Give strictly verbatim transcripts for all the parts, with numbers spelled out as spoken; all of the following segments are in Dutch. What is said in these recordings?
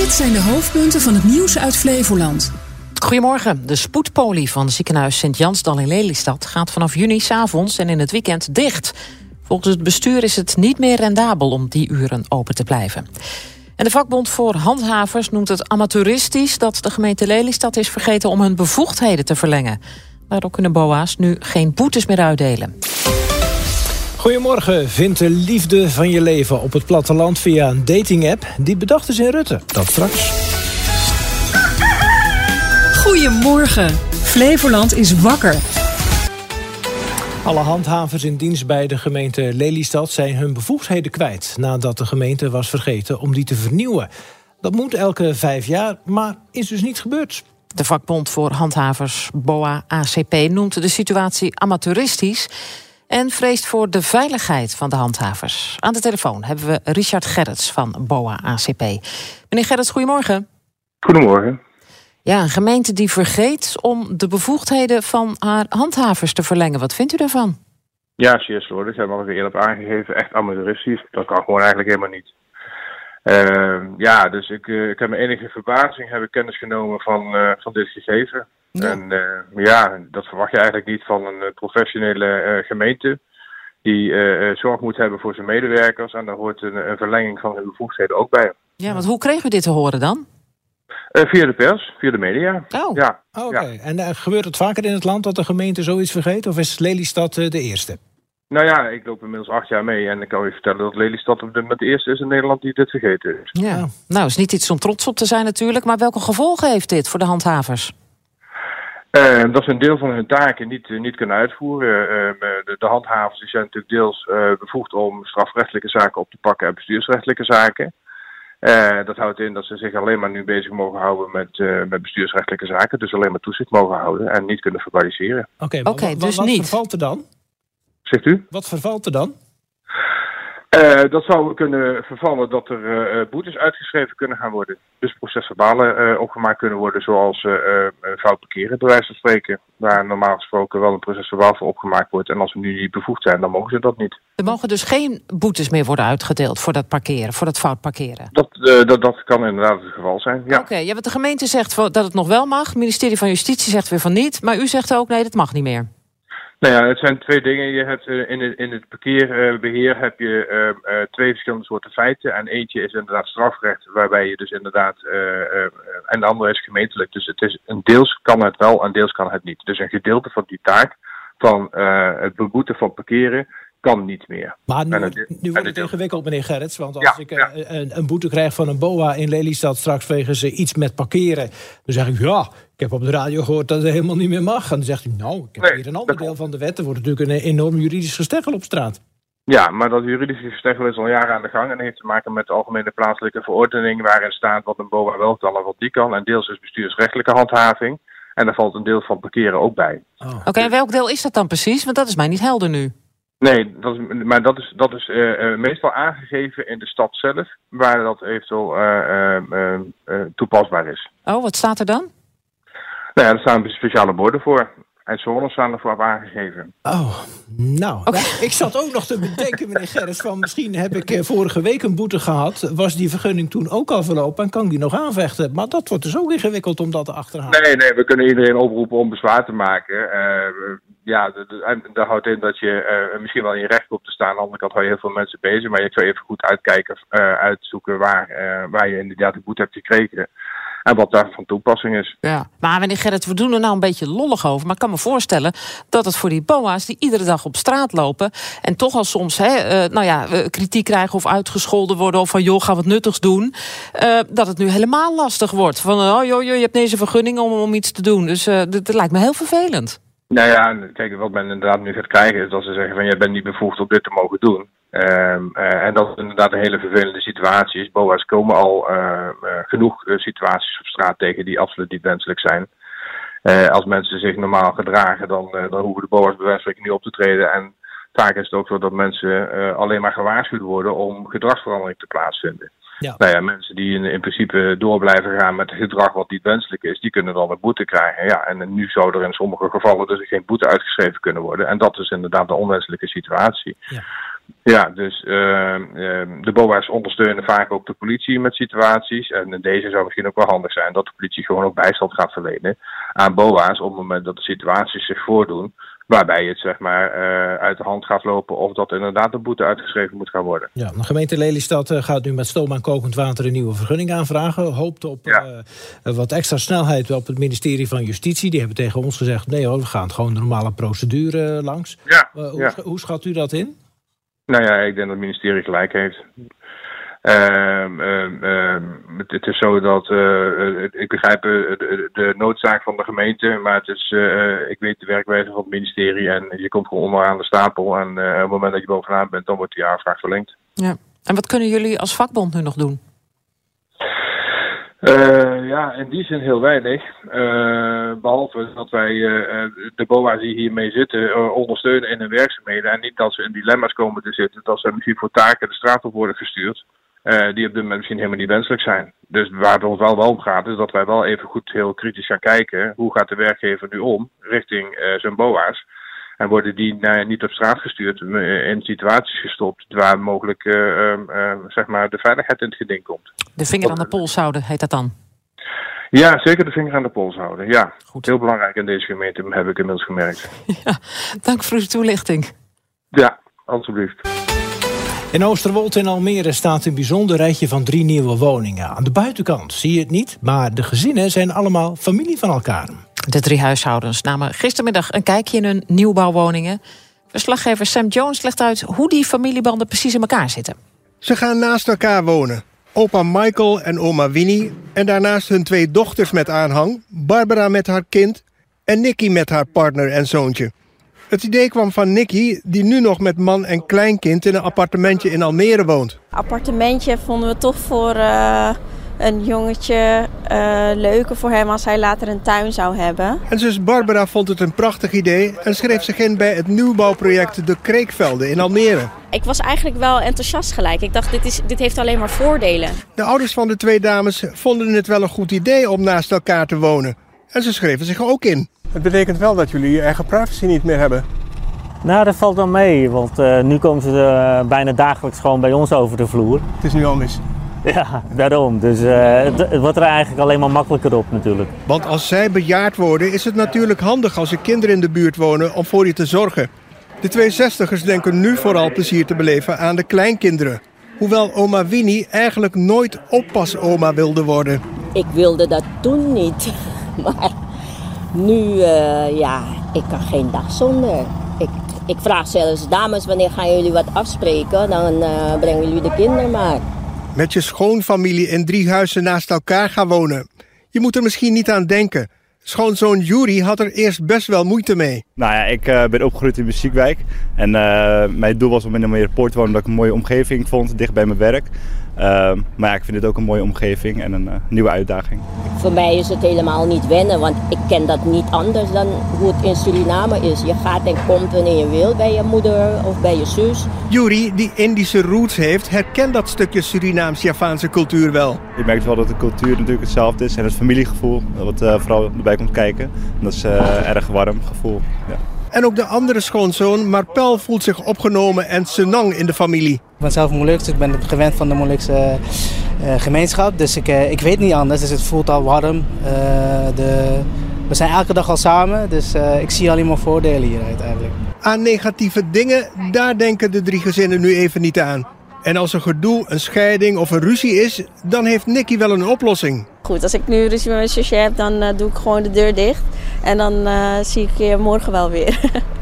Dit zijn de hoofdpunten van het nieuws uit Flevoland. Goedemorgen. De spoedpoli van ziekenhuis Sint-Jansdal in Lelystad gaat vanaf juni 's avonds en in het weekend dicht. Volgens het bestuur is het niet meer rendabel om die uren open te blijven. En de vakbond voor handhavers noemt het amateuristisch dat de gemeente Lelystad is vergeten om hun bevoegdheden te verlengen. Daardoor kunnen B O A's nu geen boetes meer uitdelen. Goedemorgen. Vind de liefde van je leven op het platteland via een datingapp. Die bedacht is in Rutte. Dat straks. Goedemorgen. Flevoland is wakker. Alle handhavers in dienst bij de gemeente Lelystad zijn hun bevoegdheden kwijt nadat de gemeente was vergeten om die te vernieuwen. Dat moet elke vijf jaar, maar is dus niet gebeurd. De vakbond voor handhavers B O A A C P noemt de situatie amateuristisch en vreest voor de veiligheid van de handhavers. Aan de telefoon hebben we Richard Gerrits van B O A A C P. Meneer Gerrits, goedemorgen. Goedemorgen. Ja, een gemeente die vergeet om de bevoegdheden van haar handhavers te verlengen. Wat vindt u daarvan? Ja, zeer slordig. Daar heb ik al eerder op aangegeven. Echt amateuristisch. Dat kan gewoon eigenlijk helemaal niet. Uh, ja, dus ik, uh, ik heb met enige verbazing heb ik kennis genomen van, uh, van dit gegeven. Ja. En uh, ja, dat verwacht je eigenlijk niet van een uh, professionele uh, gemeente die uh, zorg moet hebben voor zijn medewerkers. En daar hoort een, een verlenging van hun bevoegdheden ook bij. Ja, want hoe kregen we dit te horen dan? Uh, via de pers, via de media. Oh, ja. Oh, Oké. Okay. Ja. En uh, gebeurt het vaker in het land dat de gemeente zoiets vergeet? Of is Lelystad uh, de eerste? Nou ja, ik loop inmiddels acht jaar mee en ik kan je vertellen dat Lelystad op dit moment de eerste is in Nederland die dit vergeten is. Ja, oh. Nou is niet iets om trots op te zijn natuurlijk, maar welke gevolgen heeft dit voor de handhavers? Uh, dat ze een deel van hun taken niet, uh, niet kunnen uitvoeren. Uh, de, de handhavers die zijn natuurlijk deels uh, bevoegd om strafrechtelijke zaken op te pakken en bestuursrechtelijke zaken. Uh, dat houdt in dat ze zich alleen maar nu bezig mogen houden met, uh, met bestuursrechtelijke zaken. Dus alleen maar toezicht mogen houden en niet kunnen verbaliseren. Oké, okay, okay, dus wat, wat niet. vervalt er dan? Zegt u? Wat vervalt er dan? Uh, dat zou kunnen vervallen dat er uh, boetes uitgeschreven kunnen gaan worden. Dus procesverbalen uh, opgemaakt kunnen worden zoals uh, uh, fout parkeren, bij wijze van spreken. Waar normaal gesproken wel een procesverbaal voor opgemaakt wordt. En als we nu niet bevoegd zijn, dan mogen ze dat niet. Er mogen dus geen boetes meer worden uitgedeeld voor dat parkeren, voor dat fout parkeren? Dat, uh, dat, dat kan inderdaad het geval zijn, ja. Oké, okay, ja, want de gemeente zegt dat het nog wel mag. Het ministerie van Justitie zegt weer van niet. Maar u zegt ook nee, dat mag niet meer. Nou ja, het zijn twee dingen. Je hebt uh, in, het, in het parkeerbeheer uh, heb je uh, uh, twee verschillende soorten feiten. En eentje is inderdaad strafrecht, waarbij je dus inderdaad... Uh, uh, en de andere is gemeentelijk. Dus het is een deels kan het wel en deels kan het niet. Dus een gedeelte van die taak van uh, het beboeten van parkeren kan niet meer. Maar nu, het, nu wordt het ingewikkeld, meneer Gerrits. Want als ja, ik uh, ja. een, een boete krijg van een B O A in Lelystad straks wegens uh, iets met parkeren, dan zeg ik, ja, ik heb op de radio gehoord dat het helemaal niet meer mag. En dan zegt u, nou, ik heb nee, hier een ander deel van de wet. Er wordt natuurlijk een enorm juridisch gesteggel op straat. Ja, maar dat juridische gesteggel is al jaren aan de gang en heeft te maken met de algemene plaatselijke verordening waarin staat wat een B O A wel kan en wat die kan. En deels is bestuursrechtelijke handhaving. En daar valt een deel van parkeren ook bij. Oh. Oké, okay, en welk deel is dat dan precies? Want dat is mij niet helder nu. Nee, dat is, maar dat is, dat is uh, uh, meestal aangegeven in de stad zelf, waar dat eventueel uh, uh, uh, toepasbaar is. Oh, wat staat er dan? Nou ja, er staan speciale borden voor. En zones staan ervoor op aangegeven. Oh, nou. Okay. Ik zat ook nog te bedenken, meneer Gerrits, van misschien heb ik uh, vorige week een boete gehad. Was die vergunning toen ook al verlopen en kan ik die nog aanvechten? Maar dat wordt dus ook ingewikkeld om dat te achterhalen. Nee, nee, we kunnen iedereen oproepen om bezwaar te maken. Uh, ja, de, de, en dat houdt in dat je uh, misschien wel in je recht komt te staan. Aan de andere kant hou je heel veel mensen bezig. Maar je zou even goed uitkijken, uh, uitzoeken waar, uh, waar je inderdaad de boete hebt gekregen. En wat daar van toepassing is. Ja, maar meneer Gerrits, we doen er nou een beetje lollig over. Maar ik kan me voorstellen dat het voor die B O A's die iedere dag op straat lopen en toch al soms hè, uh, nou ja, uh, kritiek krijgen of uitgescholden worden of van joh, ga wat nuttigs doen. Uh, dat het nu helemaal lastig wordt. Van oh joh, je hebt deze vergunning om, om iets te doen. Dus uh, dat, dat lijkt me heel vervelend. Nou ja, kijk, wat men inderdaad nu gaat krijgen is dat ze zeggen van jij bent niet bevoegd om dit te mogen doen. Um, uh, en dat is inderdaad een hele vervelende situatie is. B O A's komen al uh, uh, genoeg uh, situaties op straat tegen die absoluut niet wenselijk zijn. Uh, als mensen zich normaal gedragen, dan, uh, dan hoeven de B O A's bij wijze van spreken niet op te treden. En vaak is het ook zo dat mensen uh, alleen maar gewaarschuwd worden om gedragsverandering te plaatsvinden. Ja. Nou ja, mensen die in, in principe door blijven gaan met het gedrag wat niet wenselijk is, die kunnen dan een boete krijgen. Ja, en nu zou er in sommige gevallen dus geen boete uitgeschreven kunnen worden. En dat is inderdaad een onwenselijke situatie. Ja. Ja, dus uh, uh, de B O A's ondersteunen vaak ook de politie met situaties. En in deze zou misschien ook wel handig zijn dat de politie gewoon ook bijstand gaat verlenen aan B O A's op het moment dat de situaties zich voordoen. Waarbij het zeg maar uh, uit de hand gaat lopen of dat inderdaad een boete uitgeschreven moet gaan worden. Ja, de gemeente Lelystad uh, gaat nu met stoom aan kokend water een nieuwe vergunning aanvragen. Hoopt op ja. uh, wat extra snelheid op het ministerie van Justitie. Die hebben tegen ons gezegd, nee hoor, we gaan gewoon de normale procedure uh, langs. Ja, uh, hoe, ja. hoe schat u dat in? Nou ja, ik denk dat het ministerie gelijk heeft. Uh, uh, uh, het is zo dat, uh, ik begrijp uh, de, de noodzaak van de gemeente, maar het is, uh, ik weet de werkwijze van het ministerie en je komt gewoon onderaan de stapel en uh, op het moment dat je bovenaan bent, dan wordt die aanvraag verlengd. Ja. En wat kunnen jullie als vakbond nu nog doen? Uh, ja, in die zin heel weinig. Uh, behalve dat wij uh, de B O A's die hiermee zitten uh, ondersteunen in hun werkzaamheden. En niet dat ze in dilemma's komen te zitten. Dat ze misschien voor taken de straat op worden gestuurd. Uh, die op dit moment misschien helemaal niet wenselijk zijn. Dus waar het ons wel wel om gaat, is dat wij wel even goed heel kritisch gaan kijken. Hoe gaat de werkgever nu om richting uh, zijn B O A's? En worden die uh, niet op straat gestuurd, uh, in situaties gestopt waar mogelijk uh, uh, uh, zeg maar de veiligheid in het geding komt. De vinger aan de pols houden, heet dat dan? Ja, zeker de vinger aan de pols houden. Ja, goed. Heel belangrijk in deze gemeente, heb ik inmiddels gemerkt. Ja, dank voor uw toelichting. Ja, alstublieft. In Oosterwold in Almere staat een bijzonder rijtje van drie nieuwe woningen. Aan de buitenkant zie je het niet, maar de gezinnen zijn allemaal familie van elkaar. De drie huishoudens namen gistermiddag een kijkje in hun nieuwbouwwoningen. Verslaggever Sam Jones legt uit hoe die familiebanden precies in elkaar zitten. Ze gaan naast elkaar wonen. Opa Michael en oma Winnie. En daarnaast hun twee dochters met aanhang. Barbara met haar kind en Nicky met haar partner en zoontje. Het idee kwam van Nicky, die nu nog met man en kleinkind in een appartementje in Almere woont. Appartementje vonden we toch voor uh, een jongetje uh, leuker voor hem als hij later een tuin zou hebben. En zus Barbara vond het een prachtig idee en schreef zich in bij het nieuwbouwproject De Kreekvelden in Almere. Ik was eigenlijk wel enthousiast gelijk. Ik dacht, dit, is, dit heeft alleen maar voordelen. De ouders van de twee dames vonden het wel een goed idee om naast elkaar te wonen. En ze schreven zich ook in. Het betekent wel dat jullie je eigen privacy niet meer hebben. Nou, dat valt wel mee, want uh, nu komen ze uh, bijna dagelijks gewoon bij ons over de vloer. Het is nu anders. Ja, daarom. Dus uh, het, het wordt er eigenlijk alleen maar makkelijker op natuurlijk. Want als zij bejaard worden, is het natuurlijk handig als er kinderen in de buurt wonen om voor je te zorgen. De twee zestigers denken nu vooral plezier te beleven aan de kleinkinderen. Hoewel oma Winnie eigenlijk nooit oppasoma wilde worden. Ik wilde dat toen niet, maar nu, uh, ja, ik kan geen dag zonder. Ik, ik vraag zelfs, dames, wanneer gaan jullie wat afspreken? Dan uh, brengen jullie de kinderen maar. Met je schoonfamilie in drie huizen naast elkaar gaan wonen. Je moet er misschien niet aan denken. Schoonzoon Juri had er eerst best wel moeite mee. Nou ja, ik uh, ben opgegroeid in Muziekwijk. En uh, mijn doel was om in een mooie poort te wonen, omdat ik een mooie omgeving vond, dicht bij mijn werk. Uh, maar ja, ik vind het ook een mooie omgeving en een uh, nieuwe uitdaging. Voor mij is het helemaal niet wennen, want ik ken dat niet anders dan hoe het in Suriname is. Je gaat en komt wanneer je wil bij je moeder of bij je zus. Juri, die Indische roots heeft, herkent dat stukje Surinaams-Javaanse cultuur wel. Je merkt wel dat de cultuur natuurlijk hetzelfde is en het familiegevoel, wat uh, vooral erbij komt kijken. En dat is een uh, erg warm gevoel. Ja. En ook de andere schoonzoon, Marpel, voelt zich opgenomen en senang in de familie. Ik ben zelf Molukse, ik ben gewend van de Molukse uh, gemeenschap, dus ik, uh, ik weet niet anders. Dus het voelt al warm. Uh, de, we zijn elke dag al samen, dus uh, ik zie alleen maar voordelen hieruit eigenlijk. Aan negatieve dingen, daar denken de drie gezinnen nu even niet aan. En als er gedoe, een scheiding of een ruzie is, dan heeft Nicky wel een oplossing. Goed, als ik nu ruzie met mijn zusje heb, dan uh, doe ik gewoon de deur dicht. En dan uh, zie ik je morgen wel weer.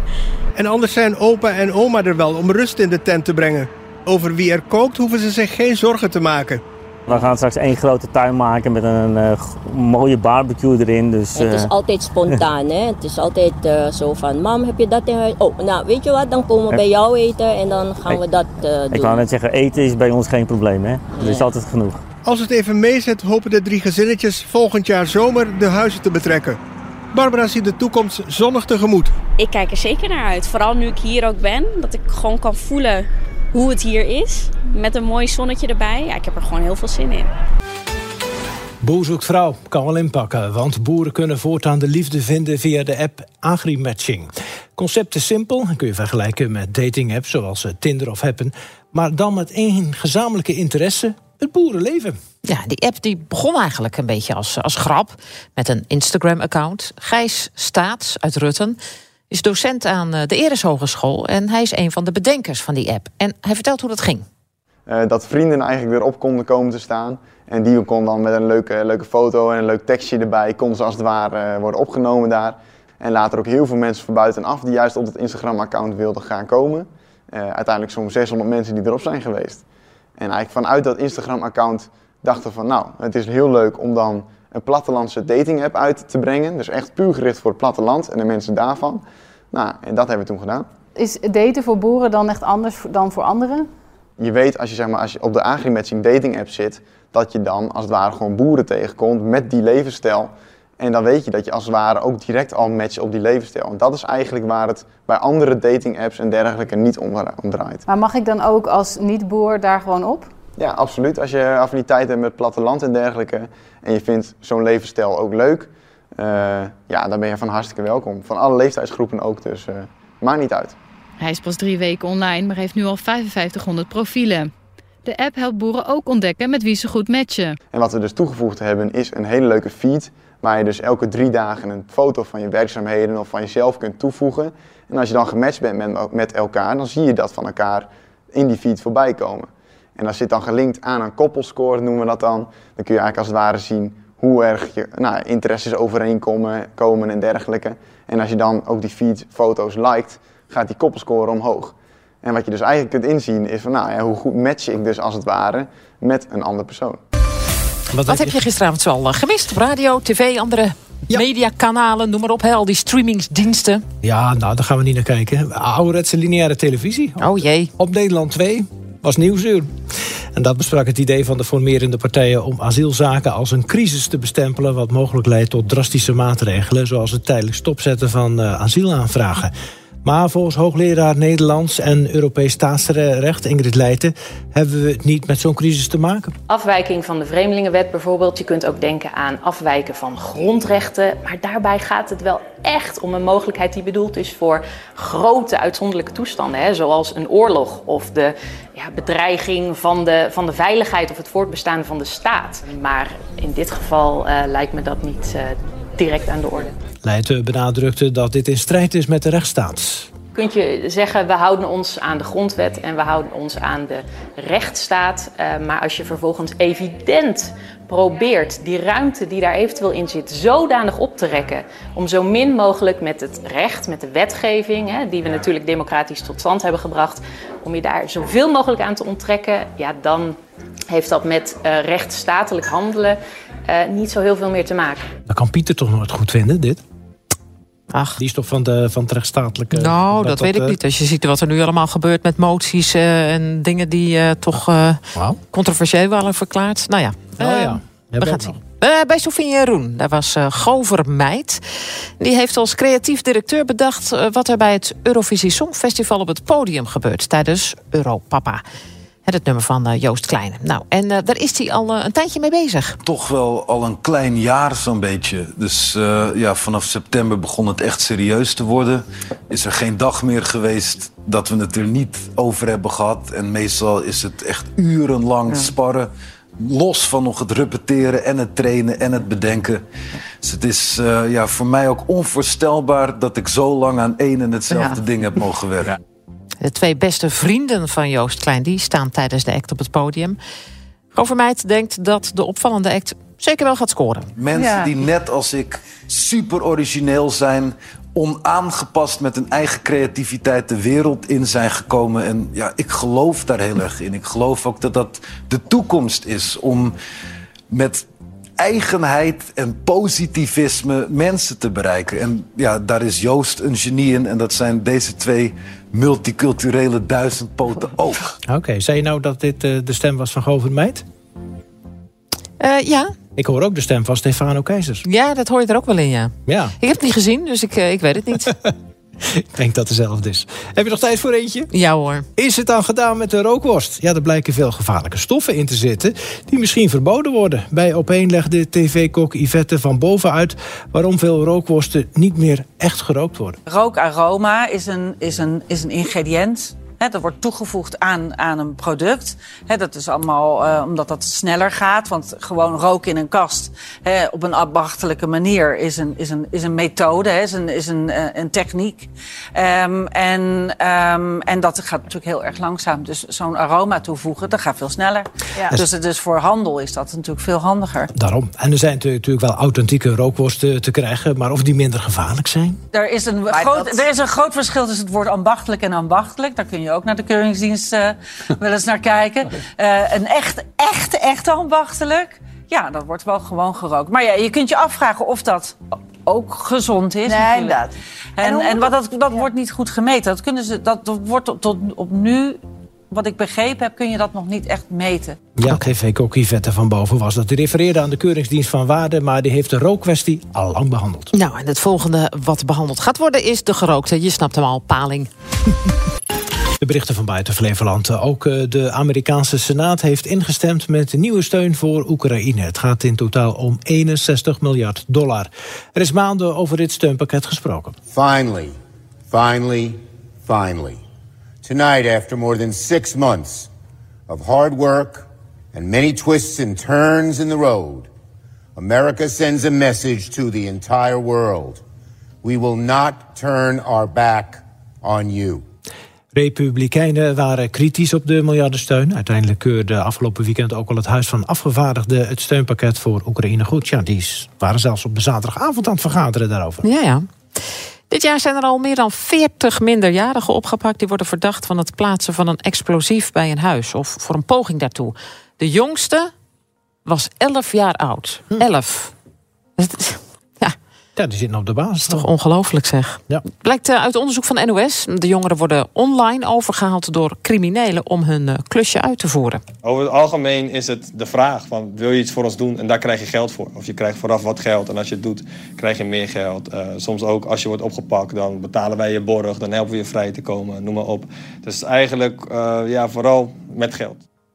En anders zijn opa en oma er wel om rust in de tent te brengen. Over wie er kookt hoeven ze zich geen zorgen te maken. We gaan straks één grote tuin maken met een uh, mooie barbecue erin. Dus, uh... Het is altijd spontaan, hè. Het is altijd uh, zo van, mam, heb je dat in huis? Oh, nou, weet je wat, dan komen we bij jou eten en dan gaan we dat uh, doen. Ik wou net zeggen, eten is bij ons geen probleem, hè. Er ja. is altijd genoeg. Als het even meezit, hopen de drie gezinnetjes volgend jaar zomer de huizen te betrekken. Barbara ziet de toekomst zonnig tegemoet. Ik kijk er zeker naar uit. Vooral nu ik hier ook ben. Dat ik gewoon kan voelen hoe het hier is. Met een mooi zonnetje erbij. Ja, ik heb er gewoon heel veel zin in. Boer zoekt vrouw kan wel inpakken. Want boeren kunnen voortaan de liefde vinden via de app AgriMatching. Concept is simpel en kun je vergelijken met dating-apps zoals Tinder of Happen. Maar dan met één gezamenlijke interesse, het boerenleven. Ja, die app die begon eigenlijk een beetje als, als grap met een Instagram-account. Gijs Staats uit Rutten is docent aan de Eres Hogeschool en hij is een van de bedenkers van die app. En hij vertelt hoe dat ging. Uh, dat vrienden eigenlijk weer op konden komen te staan. En die kon dan met een leuke, leuke foto en een leuk tekstje erbij, konden ze als het ware worden opgenomen daar. En later ook heel veel mensen van buitenaf die juist op het Instagram-account wilden gaan komen. Uh, uiteindelijk zo'n zeshonderd mensen die erop zijn geweest. En eigenlijk vanuit dat Instagram-account dachten we van nou, het is heel leuk om dan een plattelandse dating-app uit te brengen. Dus echt puur gericht voor het platteland en de mensen daarvan. Nou, en dat hebben we toen gedaan. Is daten voor boeren dan echt anders dan voor anderen? Je weet als je, zeg maar, als je op de agri-matching dating-app zit, dat je dan als het ware gewoon boeren tegenkomt met die levensstijl. En dan weet je dat je als het ware ook direct al matcht op die levensstijl. En dat is eigenlijk waar het bij andere dating-apps en dergelijke niet om draait. Maar mag ik dan ook als niet-boer daar gewoon op? Ja, absoluut. Als je affiniteit hebt met platteland en dergelijke en je vindt zo'n levensstijl ook leuk, uh, ja, dan ben je van hartstikke welkom. Van alle leeftijdsgroepen ook, dus uh, maakt niet uit. Hij is pas drie weken online, maar heeft nu al vijfenvijftighonderd profielen. De app helpt boeren ook ontdekken met wie ze goed matchen. En wat we dus toegevoegd hebben is een hele leuke feed, waar je dus elke drie dagen een foto van je werkzaamheden of van jezelf kunt toevoegen. En als je dan gematcht bent met, met elkaar, dan zie je dat van elkaar in die feed voorbij komen. En dat zit dan gelinkt aan een koppelscore, noemen we dat dan. Dan kun je eigenlijk als het ware zien hoe erg je nou, interesses overeenkomen komen en dergelijke. En als je dan ook die feed foto's liked, gaat die koppelscore omhoog. En wat je dus eigenlijk kunt inzien is van nou ja, hoe goed match ik dus als het ware met een andere persoon. Wat, Wat heb je gisteravond zo al gemist? Op radio, tv, andere ja. mediakanalen, noem maar op, hè, al die streamingsdiensten. Ja, nou, daar gaan we niet naar kijken. Ouderwetse lineaire televisie. Oh jee. Op Nederland twee was Nieuwsuur. En dat besprak het idee van de formerende partijen om asielzaken als een crisis te bestempelen, wat mogelijk leidt tot drastische maatregelen, zoals het tijdelijk stopzetten van uh, asielaanvragen. Maar volgens hoogleraar Nederlands en Europees staatsrecht Ingrid Leijten hebben we het niet met zo'n crisis te maken. Afwijking van de Vreemdelingenwet bijvoorbeeld. Je kunt ook denken aan afwijken van grondrechten. Maar daarbij gaat het wel echt om een mogelijkheid die bedoeld is voor grote uitzonderlijke toestanden. Hè, zoals een oorlog of de ja, bedreiging van de, van de veiligheid of het voortbestaan van de staat. Maar in dit geval uh, lijkt me dat niet uh, direct aan de orde. Leijten benadrukte dat dit in strijd is met de rechtsstaat. Kunt je zeggen, we houden ons aan de grondwet en we houden ons aan de rechtsstaat. Uh, maar als je vervolgens evident probeert die ruimte die daar eventueel in zit zodanig op te rekken om zo min mogelijk met het recht, met de wetgeving, hè, die we natuurlijk democratisch tot stand hebben gebracht, om je daar zoveel mogelijk aan te onttrekken, ja, dan heeft dat met uh, rechtsstatelijk handelen uh, niet zo heel veel meer te maken. Dat kan Pieter toch nooit goed vinden, dit? Ach. Die is toch van, de, van het rechtsstatelijke... Nou, dat, dat weet ik uh... niet. Als je ziet wat er nu allemaal gebeurt met moties uh, en dingen die uh, toch uh, wow. controversieel waren verklaard. Nou ja, uh, oh ja. we gaan het zien. Uh, bij Sofie en Roen, daar was uh, Gover Meid. Die heeft als creatief directeur bedacht uh, wat er bij het Eurovisie Songfestival op het podium gebeurt tijdens Europapa. Het nummer van uh, Joost Kleine. Nou, en uh, daar is hij al uh, een tijdje mee bezig. Toch wel al een klein jaar zo'n beetje. Dus uh, ja, vanaf september begon het echt serieus te worden. Is er geen dag meer geweest dat we het er niet over hebben gehad. En meestal is het echt urenlang ja. sparren. Los van nog het repeteren en het trainen en het bedenken. Dus het is uh, ja, voor mij ook onvoorstelbaar dat ik zo lang aan één en hetzelfde ja. ding heb mogen werken. Ja. De twee beste vrienden van Joost Klein die staan tijdens de act op het podium. Govermeid denkt dat de opvallende act zeker wel gaat scoren. Mensen ja. die net als ik super origineel zijn, onaangepast met hun eigen creativiteit de wereld in zijn gekomen. En ja, ik geloof daar heel erg in. Ik geloof ook dat dat de toekomst is om met eigenheid en positivisme mensen te bereiken. En ja, daar is Joost een genie in. En dat zijn deze twee multiculturele duizendpoten ook. Oké, okay, zei je nou dat dit uh, de stem was van Govermeid? Uh, ja. Ik hoor ook de stem van Stefano Keizers. Ja, dat hoor je er ook wel in, ja. ja. Ik heb het niet gezien, dus ik, uh, ik weet het niet. Ik denk dat hetzelfde is. Heb je nog tijd voor eentje? Ja hoor. Is het dan gedaan met de rookworst? Ja, er blijken veel gevaarlijke stoffen in te zitten die misschien verboden worden. Bij Opeen legde tv-kok Yvette van Boven uit waarom veel rookworsten niet meer echt gerookt worden. Rookaroma is een, is een, is een ingrediënt. He, dat wordt toegevoegd aan, aan een product. He, dat is allemaal uh, omdat dat sneller gaat. Want gewoon roken in een kast he, op een ambachtelijke manier is een, is een, is een methode, he, is, een, is een, uh, een techniek. Um, en, um, en dat gaat natuurlijk heel erg langzaam. Dus zo'n aroma toevoegen, dat gaat veel sneller. Ja. Dus, dus voor handel is dat natuurlijk veel handiger. Daarom. En er zijn natuurlijk wel authentieke rookworsten te krijgen, maar of die minder gevaarlijk zijn? Er is een, groot, dat... er is een groot verschil tussen het woord ambachtelijk en ambachtelijk. Daar kun je ook naar de keuringsdienst uh, wel eens naar kijken. Uh, een echt, echt, echt ambachtelijk. Ja, dat wordt wel gewoon gerookt. Maar ja, je kunt je afvragen of dat ook gezond is. Nee, dat. En, en, en wat dat, dat ja. wordt niet goed gemeten. Dat, kunnen ze, dat, dat wordt tot, tot op nu, wat ik begrepen heb, kun je dat nog niet echt meten. Ja, tv-kok Yvette van Boven was dat. Die refereerde aan de keuringsdienst van Waarde, maar die heeft de rookkwestie al lang behandeld. Nou, en het volgende wat behandeld gaat worden is de gerookte, je snapt hem al, paling. De berichten van buiten Flevoland. Ook de Amerikaanse Senaat heeft ingestemd met nieuwe steun voor Oekraïne. Het gaat in totaal om eenenzestig miljard dollar. Er is maanden over dit steunpakket gesproken. Finally, finally, finally. Tonight, after more than six months of hard work and many twists and turns in the road, America sends a message to the entire world. We will not turn our back on you. Republikeinen waren kritisch op de miljardensteun. Uiteindelijk keurde afgelopen weekend ook al het Huis van Afgevaardigden het steunpakket voor Oekraïne goed. Ja, die waren zelfs op de zaterdagavond aan het vergaderen daarover. Ja, ja. Dit jaar zijn er al meer dan veertig minderjarigen opgepakt. Die worden verdacht van het plaatsen van een explosief bij een huis of voor een poging daartoe. De jongste was elf jaar oud. Hm. Elf. Ja, die zitten op de basis. Dat is toch ongelooflijk, zeg. Ja. Blijkt uit onderzoek van N O S. De jongeren worden online overgehaald door criminelen om hun uh, klusje uit te voeren. Over het algemeen is het de vraag van, wil je iets voor ons doen? En daar krijg je geld voor. Of je krijgt vooraf wat geld en als je het doet, krijg je meer geld. Uh, soms ook als je wordt opgepakt, dan betalen wij je borg. Dan helpen we je vrij te komen, noem maar op. Dus eigenlijk uh, ja, vooral met geld.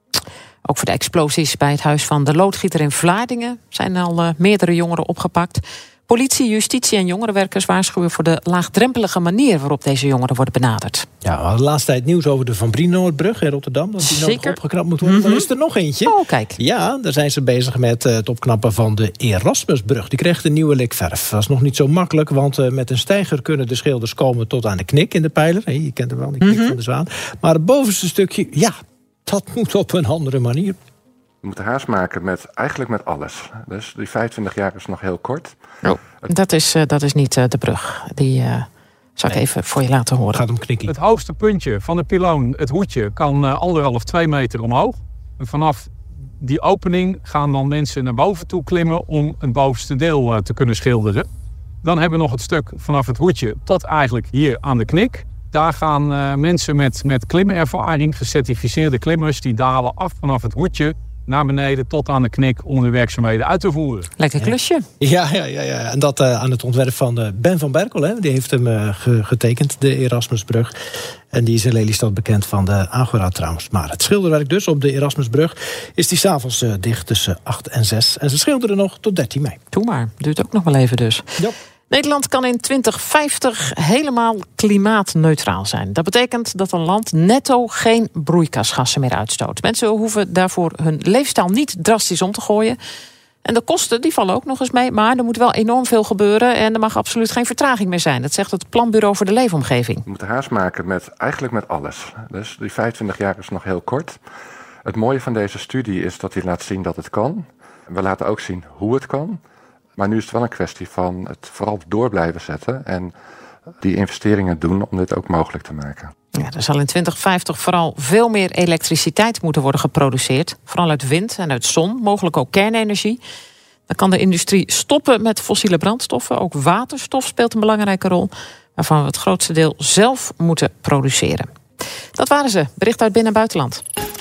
Ook voor de explosies bij het huis van de loodgieter in Vlaardingen zijn al uh, meerdere jongeren opgepakt. Politie, justitie en jongerenwerkers waarschuwen voor de laagdrempelige manier waarop deze jongeren worden benaderd. Ja, we hadden de laatste tijd nieuws over de Van Brienoordbrug in Rotterdam. Dat die nodig opgeknapt moet worden. Mm-hmm. Maar is er nog eentje? Oh, kijk. Ja, daar zijn ze bezig met het opknappen van de Erasmusbrug. Die krijgt een nieuwe likverf. Dat is nog niet zo makkelijk, want uh, met een steiger kunnen de schilders komen tot aan de knik in de pijler. Hey, je kent hem wel, die knik mm-hmm. van de zwaan. Maar het bovenste stukje, ja, dat moet op een andere manier. We moeten haast maken met eigenlijk met alles. Dus die vijfentwintig jaar is nog heel kort. Oh. Dat, is, uh, dat is niet uh, de brug. Die uh, zal ik nee. even voor je laten horen. Gaat om knikkie. Het hoogste puntje van de piloon, het hoedje, kan uh, anderhalf, twee meter omhoog. En vanaf die opening gaan dan mensen naar boven toe klimmen om het bovenste deel uh, te kunnen schilderen. Dan hebben we nog het stuk vanaf het hoedje tot eigenlijk hier aan de knik. Daar gaan uh, mensen met, met klimmervaring, gecertificeerde klimmers, die dalen af vanaf het hoedje naar beneden tot aan de knik om de werkzaamheden uit te voeren. Lekker klusje. Ja, ja, ja, ja. En dat uh, aan het ontwerp van uh, Ben van Berkel. Hè. Die heeft hem uh, getekend, de Erasmusbrug. En die is in Lelystad bekend van de Agora trouwens. Maar het schilderwerk dus op de Erasmusbrug is die 's avonds uh, dicht tussen acht en zes. En ze schilderen nog tot dertien mei. Doe maar, duurt ook nog wel even dus. Ja. Nederland kan in twintig vijftig helemaal klimaatneutraal zijn. Dat betekent dat een land netto geen broeikasgassen meer uitstoot. Mensen hoeven daarvoor hun leefstijl niet drastisch om te gooien. En de kosten die vallen ook nog eens mee. Maar er moet wel enorm veel gebeuren en er mag absoluut geen vertraging meer zijn. Dat zegt het Planbureau voor de Leefomgeving. We moeten haast maken met eigenlijk met alles. Dus die vijfentwintig jaar is nog heel kort. Het mooie van deze studie is dat hij laat zien dat het kan. We laten ook zien hoe het kan. Maar nu is het wel een kwestie van het vooral door blijven zetten en die investeringen doen om dit ook mogelijk te maken. Ja, er zal in twintig vijftig vooral veel meer elektriciteit moeten worden geproduceerd. Vooral uit wind en uit zon, mogelijk ook kernenergie. Dan kan de industrie stoppen met fossiele brandstoffen. Ook waterstof speelt een belangrijke rol, waarvan we het grootste deel zelf moeten produceren. Dat waren ze. Bericht uit binnen- en buitenland.